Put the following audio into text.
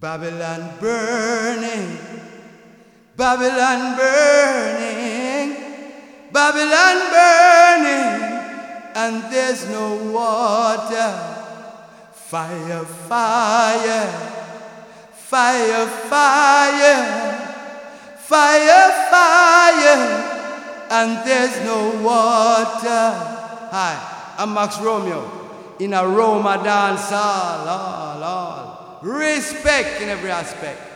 Babylon burning, Babylon burning, Babylon burning, and there's no water. Fire, fire, fire, fire, fire, fire, and there's no water. Hi, I'm Max Romeo in a Roma dance hall. All. Respect in every aspect.